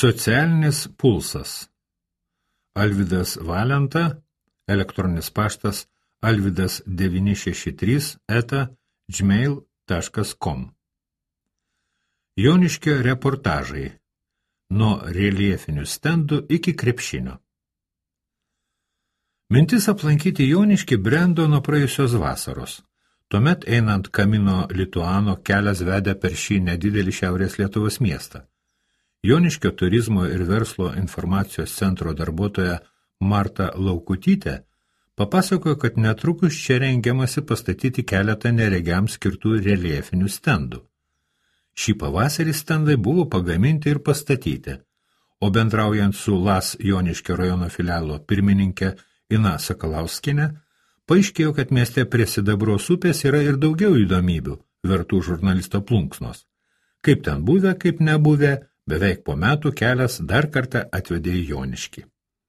Socialinis pulsas. Alvydas Valenta, elektroninis paštas alvydas963@gmail.com. Joniškio reportažai. Nuo reljefinių stendų iki krepšinio. Mintis aplankyti Joniškį brendo nuo praėjusios vasaros. Tuomet einant Kamino Lituano kelias vedė per šį nedidelį Šiaurės Lietuvos miestą. Joniškio turizmo ir verslo informacijos centro darbuotoja Marta Laukutytė papasakojo, kad netrukus čia rengiamasi pastatyti keletą neregiams skirtų reljefinių stendų. Šį pavasarį stendai buvo pagaminti ir pastatyti, o bendraujant su LAS Joniškio rajono filialo pirmininkė Ina Sakalauskienė, paaiškėjo, kad mieste prie Sidabros upės yra ir daugiau įdomybių, vertų žurnalisto plunksnos. Kaip ten buvę, kaip nebuvę, beveik po metų kelias dar kartą atvedė į Joniškį.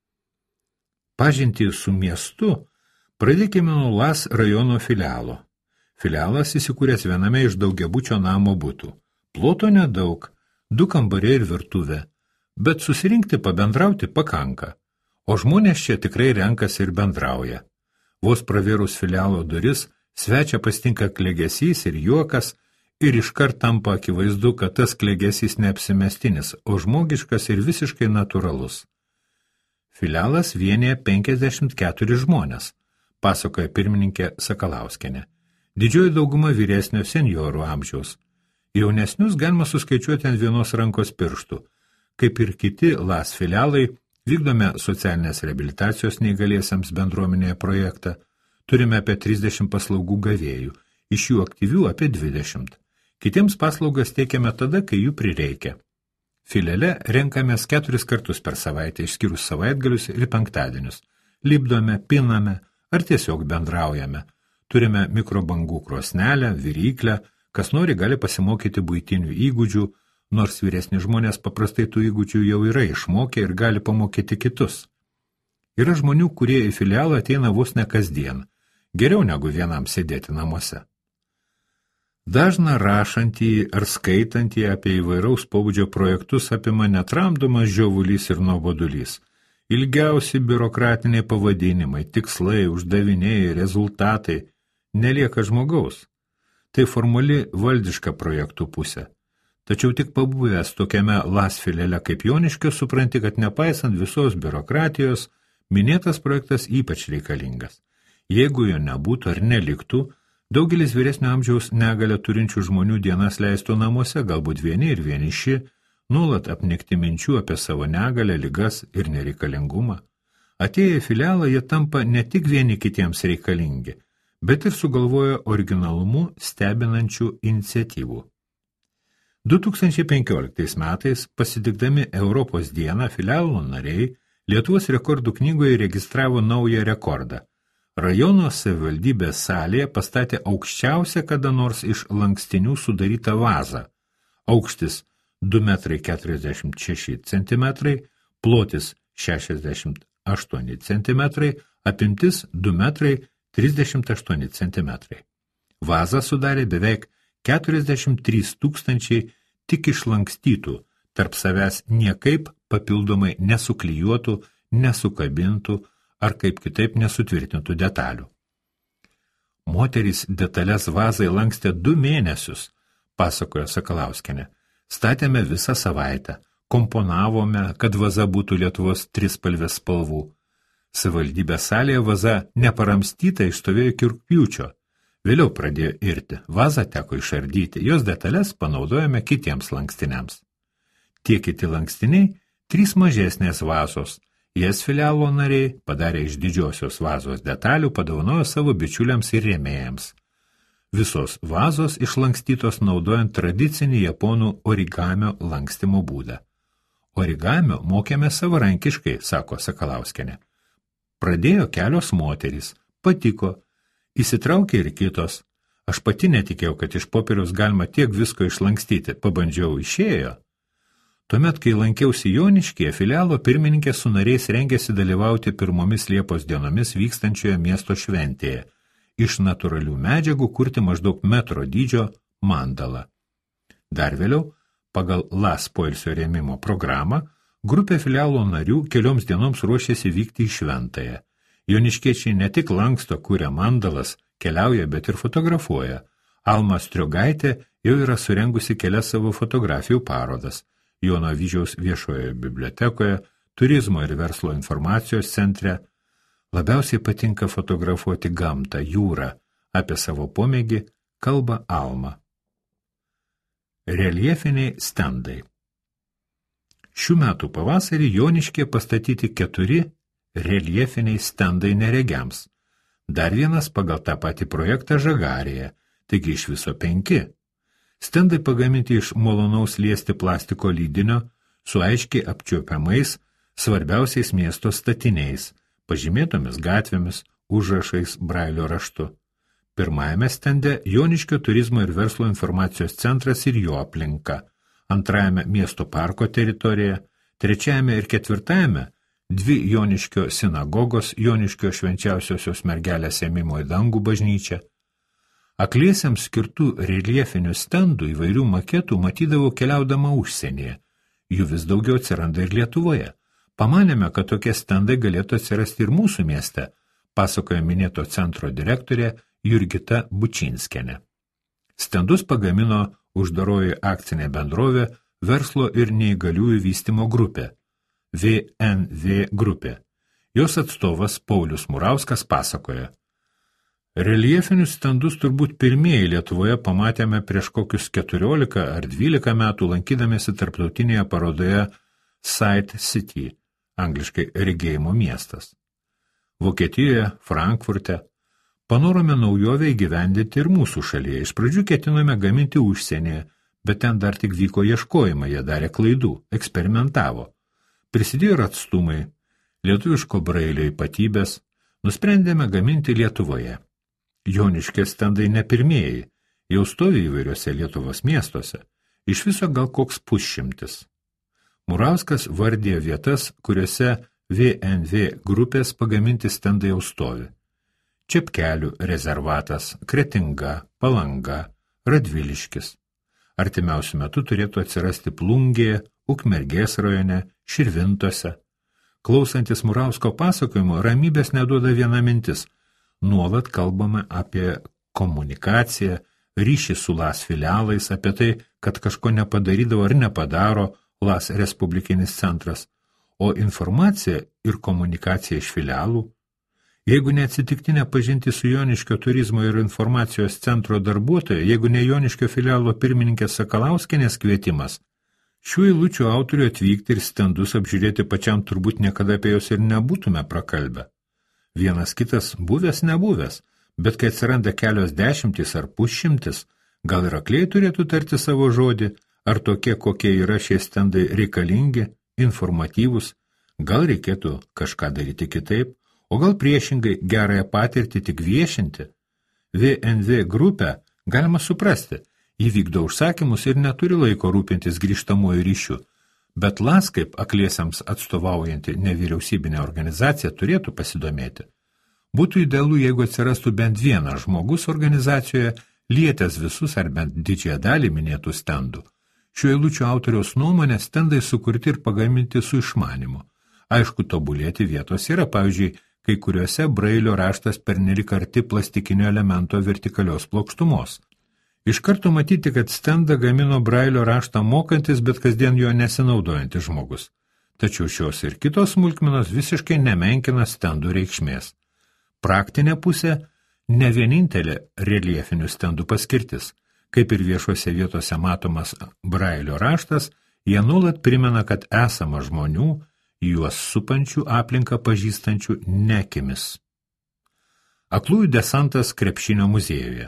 Pažintį su miestu pradėkime nuo LAS rajono filialo. Filialas įsikūręs viename iš daugiabučio namo butų. Ploto nedaug, 2 kambariai ir virtuvė, bet susirinkti pabendrauti pakanka, o žmonės čia tikrai renkasi ir bendrauja. Vos pravėrus filialo duris, svečia pastinka klegesys ir juokas, ir iškart tampa akivaizdu, kad tas klegesys neapsimestinis, o žmogiškas ir visiškai natūralus. Filialas vienija 54 žmonės, pasakoja pirmininkė Sakalauskienė. Didžioji dauguma vyresnio senjorų amžiaus. Jaunesnius galima suskaičiuoti ant vienos rankos pirštų. Kaip ir kiti LAS filialai, vykdome socialinės reabilitacijos neįgaliesiems bendruomenėje projektą. Turime apie 30 paslaugų gavėjų, iš jų aktyvių apie 20. Kitiems paslaugas teikiame tada, kai jų prireikia. Filiale renkamės 4 kartus per savaitę, išskyrus savaitgalius ir penktadienius. Lipdome, piname ar tiesiog bendraujame. Turime mikrobangų krosnelę, viryklę, kas nori gali pasimokyti buitinių įgūdžių, nors vyresni žmonės paprastai tų įgūdžių jau yra išmokę ir gali pamokyti kitus. Yra žmonių, kurie į filialą ateina vos ne kasdien, geriau negu vienam sėdėti namuose. Dažna rašantį ar skaitantį apie įvairaus pobūdžio projektus apima netramdomas žiovulys ir nuobodulys. Ilgiausi biurokratiniai pavadinimai, tikslai, uždaviniai, rezultatai, nelieka žmogaus. Tai formali valdiška projektų pusė. Tačiau tik pabuvęs tokiame LAS filiale kaip Joniškio supranti, kad nepaisant visos biurokratijos, minėtas projektas ypač reikalingas. Jeigu jo nebūtų ar neliktų, daugelis vyresnio amžiaus negalią turinčių žmonių dienas leistų namuose, galbūt vieni ir vieniši, nuolat apnikti minčių apie savo negalę, ligas ir nereikalingumą. Atėję į filialą jie tampa ne tik vieni kitiems reikalingi, bet ir sugalvoja originalumu stebinančių iniciatyvų. 2015 metais, pasitikdami Europos dieną, filialo nariai Lietuvos rekordų knygoje registravo naują rekordą. Rajono savivaldybės salėje pastatė aukščiausią kada nors iš lankstinių sudarytą vazą. Aukštis 2,46 cm, plotis 68 cm, apimtis 2,38 cm. Vazą sudarė beveik 43 000 tik išlankstytų, tarp savęs niekaip papildomai nesuklijuotų, nesukabintų ar kaip kitaip nesutvirtintų detalių. Moterys detalės vazai lankstė 2 mėnesius, pasakojo Sakalauskienė. Statėme visą savaitę, komponavome, kad vaza būtų Lietuvos trispalvės spalvų. Savivaldybės salėje vaza neparamstyta išstovėjo iki rugpjūčio. Vėliau pradėjo irti, vazą teko išardyti, jos detalės panaudojame kitiems lankstiniams. Tie kiti lankstiniai 3 mažesnės vazos. Jas filialo nariai padarė iš didžiosios vazos detalių, padovanojo savo bičiuliams ir rėmėjams. Visos vazos išlankstytos naudojant tradicinį japonų origamio lankstymo būdą. Origamio mokėme savarankiškai, sako Sakalauskienė. Pradėjo kelios moterys, patiko, įsitraukė ir kitos. Aš pati netikėjau, kad iš popieriaus galima tiek visko išlankstyti, pabandžiau, išėjo. Tuomet, kai lankiausi Joniškyje, filialo pirmininkė su nariais rengėsi dalyvauti pirmomis Liepos dienomis vykstančioje miesto šventėje, iš natūralių medžiagų kurti maždaug metro dydžio mandalą. Dar vėliau, pagal LAS poilsio rėmimo programą, Grupė filialo narių kelioms dienoms ruošėsi vykti į Šventąją. Joniškiečiai ne tik lanksto, kuria mandalas, keliauja, bet ir fotografuoja. Alma Striogaitė jau yra surengusi kelias savo fotografijų parodas. Jono Avyžiaus viešojoje bibliotekoje, Turizmo ir verslo informacijos centre. Labiausiai patinka fotografuoti gamtą, jūrą. Apie savo pomėgį kalba Alma. Reljefiniai stendai. Šių metų pavasarį Joniškyje pastatyti 4 reljefiniai stendai neregiams. Dar vienas pagal tą patį projektą Žagarėje, taigi iš viso 5. Stendai pagaminti iš malonaus liesti plastiko lydinio su aiškiai apčiuopiamais, svarbiausiais miesto statiniais, pažymėtomis gatvėmis, užrašais Brailio raštu. Pirmajame stende Joniškio turizmo ir verslo informacijos centras ir jo aplinka, antrajame miesto parko teritorija, trečiajame ir ketvirtajame 2 Joniškio sinagogos, Joniškio švenčiausiosios mergelės ėmimo į dangų bažnyčia. Akliesiems skirtų reljefinių stendų įvairių maketų matydavo keliaudama užsienyje. Jų vis daugiau atsiranda ir Lietuvoje. Pamanėme, kad tokie stendai galėtų atsirasti ir mūsų mieste, pasakoja minėto centro direktorė Jurgita Bučinskienė. Stendus pagamino uždaroji akcinė bendrovė Verslo ir neįgaliųjų vystymo grupė, VNV grupė. Jos atstovas Paulius Murauskas pasakoja. Reljefinius stendus turbūt pirmieji Lietuvoje pamatėme prieš kokius 14 ar 12 metų lankydamėsi tarptautinėje parodoje Sight City, angliškai regėjimo miestas. Vokietijoje, Frankfurte, panorome naujovę įgyvendinti ir mūsų šalyje. Iš pradžių ketinome gaminti užsienyje, bet ten dar tik vyko ieškojimai, jie darė klaidų, eksperimentavo. Prisidėjo ir atstumai, lietuviško brailio ypatybės, nusprendėme gaminti Lietuvoje. Joniškės stendai ne pirmieji, jau stovi įvairiose Lietuvos miestuose, iš viso gal koks 100. Murauskas vardėjo vietas, kuriuose VNV grupės pagaminti stendai jau stovi. Čepkelių rezervatas, Kretinga, Palanga, Radviliškis. Artimiausiu metu turėtų atsirasti Plungėje, Ukmergės rajone, Širvintose. Klausantis Murausko pasakojimo, ramybės neduoda viena mintis. Nuolat kalbame apie komunikaciją, ryšį su LAS filialais, apie tai, kad kažko nepadarydavo ar nepadaro LAS Respublikinis centras, o informacija ir komunikacija iš filialų. Jeigu neatsitiktinė pažinti su Joniškio turizmo ir informacijos centro darbuotoja, jeigu ne Joniškio filialo pirmininkės Sakalauskienės kvietimas, šių eilučių autorių atvykti ir stendus apžiūrėti pačiam turbūt niekada apie jos ir nebūtume prakalbę. Vienas kitas buvęs nebuvęs, bet kai atsiranda kelios dešimtys ar 100, gal ir akliai turėtų tarti savo žodį, ar tokie, kokie yra šie stendai reikalingi, informatyvūs, gal reikėtų kažką daryti kitaip, o gal priešingai gerąją patirtį tik viešinti. VNV grupę galima suprasti, jį vykdo užsakymus ir neturi laiko rūpintis grįžtamuoju ryšiu, bet LAS kaip akliesiams atstovaujanti nevyriausybinė organizacija turėtų pasidomėti. Būtų idealu, jeigu atsirastų bent vienas žmogus organizacijoje, lietęs visus ar bent didžiąją dalį minėtų stendų. Šių eilučių autoriaus nuomonė stendai sukurti ir pagaminti su išmanimu. Aišku, tobulėti vietos yra, pavyzdžiui, kai kuriuose brailio raštas pernelyg arti plastikinio elemento vertikalios plokštumos. Iš karto matyti, kad stendą gamino brailio raštą mokantis, bet kasdien jo nesinaudojantis žmogus. Tačiau šios ir kitos smulkmenos visiškai nemenkina stendų reikšmės. Praktinė pusė – ne vienintelė reljefinių stendų paskirtis. Kaip ir viešuose vietose matomas brailio raštas, jie nuolat primena, kad esama žmonių, juos supančių aplinką pažįstančių nekimis. Aklųjų desantas krepšinio muziejuje.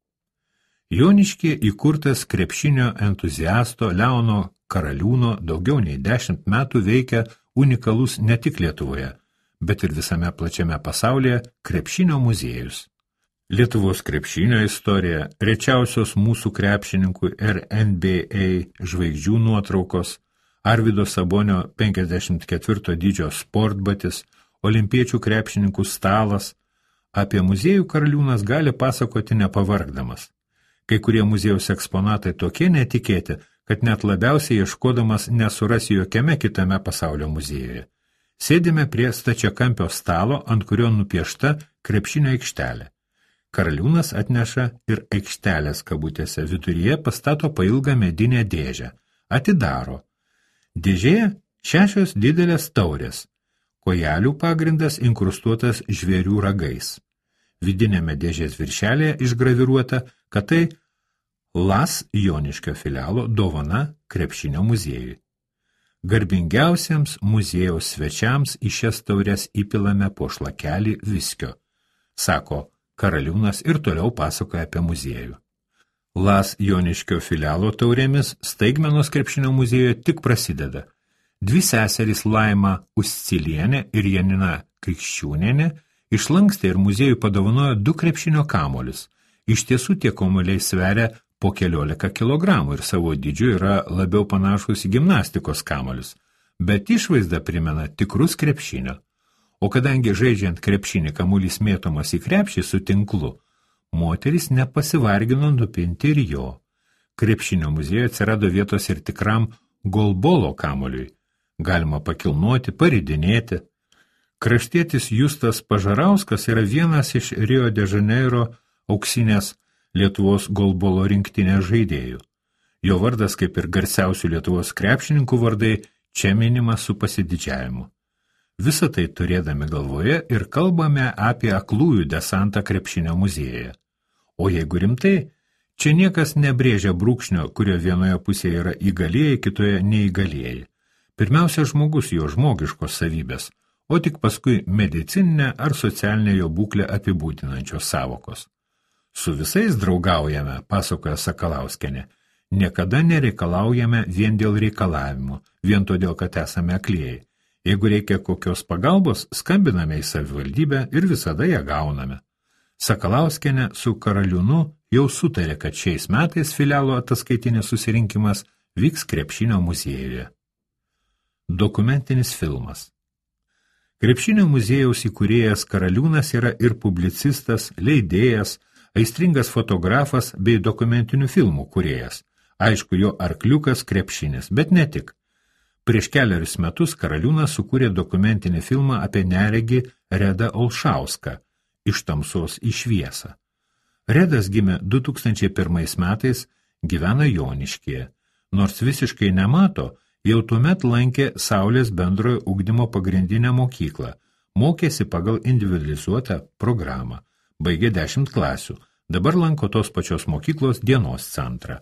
Joniškyje įkurtas krepšinio entuziasto Leono Karaliūno daugiau nei 10 metų veikia unikalus ne tik Lietuvoje, bet ir visame plačiame pasaulyje krepšinio muziejus. Lietuvos krepšinio istorija, rečiausios mūsų krepšininkų ir NBA žvaigždžių nuotraukos, Arvydo Sabonio 54 dydžio sportbatis, olimpiečių krepšininkų stalas. Apie muziejų Karaliūnas gali pasakoti nepavargdamas. Kai kurie muziejaus eksponatai tokie netikėti, kad net labiausiai ieškodamas nesurasi jokiame kitame pasaulio muziejuje. Sėdime prie stačiakampio stalo, ant kurio nupiešta krepšinio aikštelė. Karaliūnas atneša ir aikštelės kabutėse viduryje pastato pailgą medinę dėžę. Atidaro. Dėžėje 6 didelės taurės. Kojelių pagrindas inkrustuotas žvėrių ragais. Vidinėme dėžės viršelėje išgraviruota, kad tai LAS Joniškio filialo dovana krepšinio muziejui. Garbingiausiems muziejaus svečiams į šias taures įpilame po šlakelį viskio, sako Karaliūnas ir toliau pasakoja apie muziejų. LAS Joniškio filialo taurėmis staigmenos krepšinio muziejuje tik prasideda. 2 seserys Laima Uscilienė ir Janina Krikščiūnienė išlankstė ir muziejui padovanojo 2 krepšinio kamuolius. Iš tiesų tie kamuoliai sveria po 14 kilogramų ir savo dydžiu yra labiau panašus į gimnastikos kamuolius, bet išvaizda primena tikrus krepšinio. O kadangi žaidžiant krepšinį kamuolys mėtomas į krepšį su tinklu, moteris nepasivargino nupinti ir jo. Krepšinio muziejuje atsirado vietos ir tikram golbolo kamuoliui. Galima pakilnoti, paridinėti. Kraštietis Justas Pažarauskas yra vienas iš Rio de Janeiro auksinės Lietuvos golbolo rinktinės žaidėjų. Jo vardas, kaip ir garsiausių Lietuvos krepšininkų vardai, čia minimas su pasididžiavimu. Visą tai turėdami galvoje ir kalbame apie aklųjų desantą krepšinio muziejuje. O jeigu rimtai, čia niekas nebrėžia brūkšnio, kurio vienoje pusėje yra įgalieji, kitoje neįgalieji. Pirmiausia žmogus, jo žmogiškos savybės, o tik paskui medicininę ar socialinę jo būklę apibūdinančios savokos. Su visais draugaujame, pasakoja Sakalauskienė, niekada nereikalaujame vien dėl reikalavimų, vien todėl, kad esame aklieji. Jeigu reikia kokios pagalbos, skambiname į savivaldybę ir visada ją gauname. Sakalauskienė su Karaliūnu jau sutarė, kad šiais metais filialo ataskaitinis susirinkimas vyks krepšinio muziejuje. Dokumentinis filmas. Krepšinio muziejaus įkūrėjas Karaliūnas yra ir publicistas, leidėjas, aistringas fotografas bei dokumentinių filmų kūrėjas. Aišku, jo arkliukas krepšinis, bet ne tik. Prieš 4 metus Karaliūnas sukūrė dokumentinį filmą apie neregį Redą Olšauską iš tamsos į šviesą. Redas gimė 2001 metais, gyvena Joniškyje. Nors visiškai nemato, jau tuomet lankė Saulės bendrojo ugdymo pagrindinę mokyklą, mokėsi pagal individualizuotą programą, baigė 10 klasių, dabar lanko tos pačios mokyklos dienos centrą.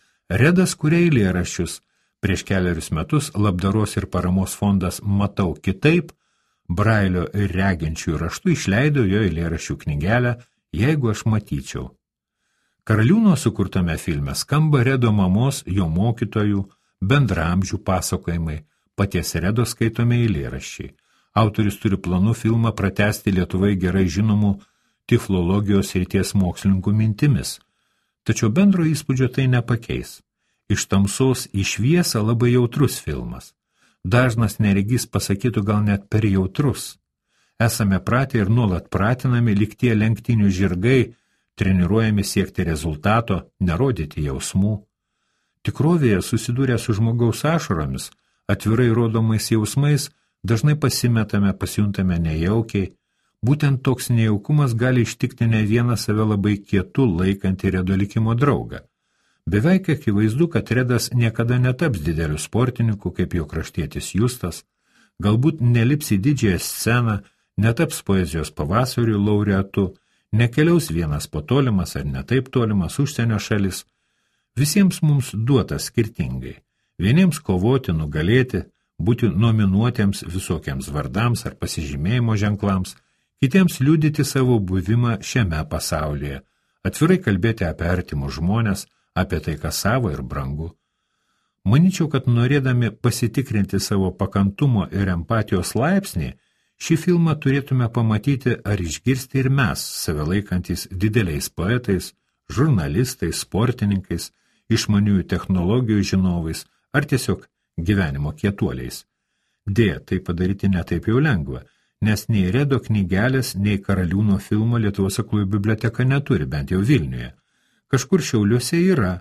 Redas kuria eilėraščius. Prieš 4 metus labdaros ir paramos fondas Matau kitaip, brailio ir reginčių raštų išleido jo eilėraščių knygelę Jeigu aš matyčiau. Karaliūno sukurtame filme skamba Redo mamos, jo mokytojų, bendramžių pasakojimai, paties Redo skaitomi eilėraščiai. Autorius turi planų filmą pratęsti Lietuvai gerai žinomų tiflologijos srities mokslininkų mintimis. Tačiau bendro įspūdžio tai nepakeis. Iš tamsos į šviesą labai jautrus filmas. Dažnas neregys pasakytų gal net per jautrus. Esame pratę ir nuolat pratinami lyg tie lenktynių žirgai, treniruojami siekti rezultato, nerodyti jausmų. Tikrovėje susidūrę su žmogaus ašaromis, atvirai rodomais jausmais, dažnai pasimetame, pasijuntame nejaukiai. Būtent toks nejaukumas gali ištikti ne vieną save labai kietu laikantį Redo likimo draugą. Beveik akivaizdu, kad Redas niekada netaps dideliu sportininku, kaip jo kraštietis Justas, galbūt nelips į didžiąją sceną, netaps poezijos pavasarių laureatu, nekeliaus vienas po tolimas ar netaip tolimas užsienio šalis. Visiems mums duota skirtingai. Vieniems kovoti, nugalėti, būti nominuotiems visokiems vardams ar pasižymėjimo ženklams, kitiems liudyti savo buvimą šiame pasaulyje, atvirai kalbėti apie artimus žmonės, apie tai, kas savo ir brangu. Manyčiau, kad norėdami pasitikrinti savo pakantumo ir empatijos laipsnį, šį filmą turėtume pamatyti ar išgirsti ir mes, save laikantys dideliais poetais, žurnalistais, sportininkais, išmaniųjų technologijų žinovais ar tiesiog gyvenimo kietuoliais. Deja, tai padaryti netaip jau lengva, nes nei Redo knygelės, nei Karaliūno filmo Lietuvos aklųjų biblioteka neturi, bent jau Vilniuje. Kažkur Šiauliuose yra,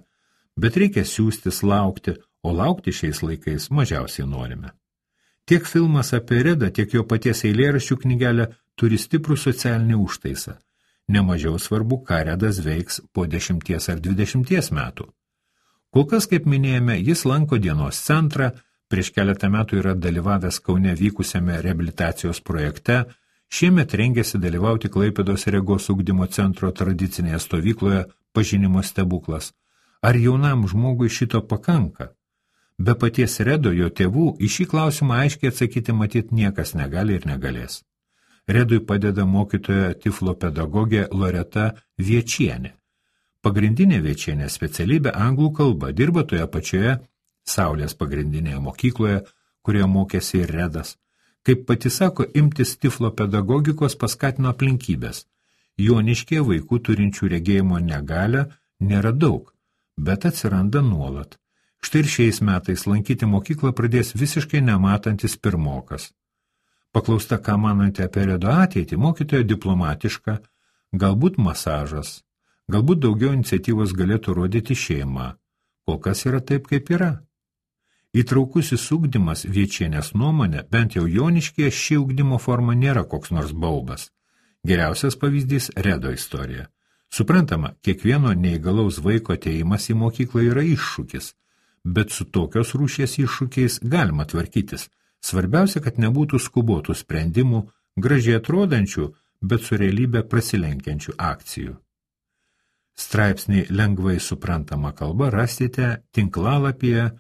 Bet reikia siųstis laukti, o laukti šiais laikais mažiausiai norime. Tiek filmas apie Redą, tiek jo paties eilėraščių knygelė turi stiprų socialinį užtaisą. Nemažiau svarbu, ką Redas veiks po 10 ar 20 metų. Kol kas, kaip minėjome, jis lanko dienos centrą, prieš keletą metų yra dalyvavęs Kaune vykusiame reabilitacijos projekte, šiemet rengėsi dalyvauti Klaipėdos regos ugdymo centro tradicinėje stovykloje Pažinimo stebuklas. Ar jaunam žmogui šito pakanka? Be paties Redo, jo tėvų, į šį klausimą aiškiai atsakyti matyt niekas negali ir negalės. Redui padeda mokytoja tiflopedagogė Loreta Viečienė. Pagrindinė Viečienė specialybė anglų kalba, dirba toje pačioje Saulės pagrindinėje mokykloje, kurioje mokėsi ir Redas. Kaip pati sako, imtis tiflopedagogikos paskatino aplinkybės. Joniškėje vaikų turinčių regėjimo negalią nėra daug, bet atsiranda nuolat. Štai ir šiais metais lankyti mokyklą pradės visiškai nematantis pirmokas. Paklausta, ką manote apie Redo ateitį, mokytoja diplomatiška, galbūt masažas, galbūt daugiau iniciatyvos galėtų rodyti šeima. Kol kas yra taip, kaip yra. Įtraukusis ugdymas Viečienės nuomonė, bent jau Joniškėje ši ugdymo forma nėra koks nors baubas. Geriausias pavyzdys Redo istorija. Suprantama, kiekvieno neįgalaus vaiko atėjimas į mokyklą yra iššūkis, bet su tokios rūšies iššūkiais galima tvarkytis. Svarbiausia, kad nebūtų skubotų sprendimų, gražiai atrodančių, bet su realybė prasilenkiančių akcijų. Straipsnį lengvai suprantama kalba rasite tinklalapyje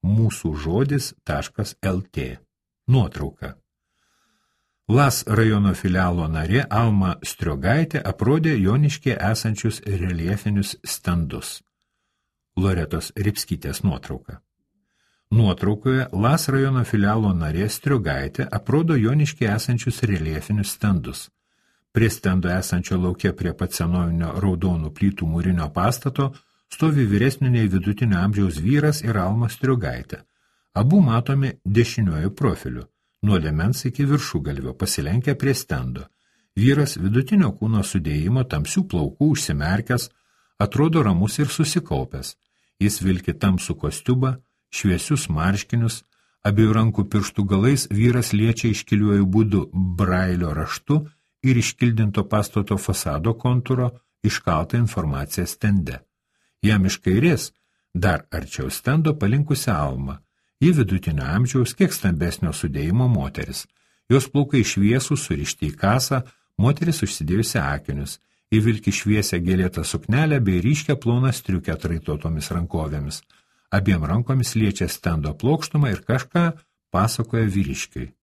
mūsųžodis.lt. Nuotrauka. LAS rajono filialo narė Alma Striogaitė aprodė Joniškėje esančius reljefinius stendus. Loretos Ripskytės nuotrauka. Nuotraukoje LAS rajono filialo narė Striogaitė aprodo Joniškėje esančius reljefinius stendus. Prie stendo esančio lauke prie pat senovinio raudonų plytų mūrinio pastato stovi vyresnio nei vidutinio amžiaus vyras ir Alma Striogaitė. Abu matomi dešiniuoju profiliu, nuo liemens iki viršugalvio pasilenkę prie stendo. Vyras vidutinio kūno sudėjimo, tamsių plaukų užsimerkęs, atrodo ramus ir susikaupęs. Jis vilki tamsų kostiumą, šviesius marškinius, abiejų rankų pirštų galais vyras liečia iškiliuoju būdu brailio raštu ir iškildinto pastato fasado kontūro iškaltą informaciją stende. Jam iš kairės, dar arčiau stendo palinkusi Alma. Ji vidutinio amžiaus, kiek stambesnio sudėjimo moteris. Jos plaukai šviesūs, surišti į kasą, moteris užsidėjusi akinius. Ji vilki šviesią gėlėtą suknelę bei ryškę ploną striukę traitotomis rankovėmis. Abiem rankomis liečia stendo plokštumą ir kažką pasakoja vyriškiui.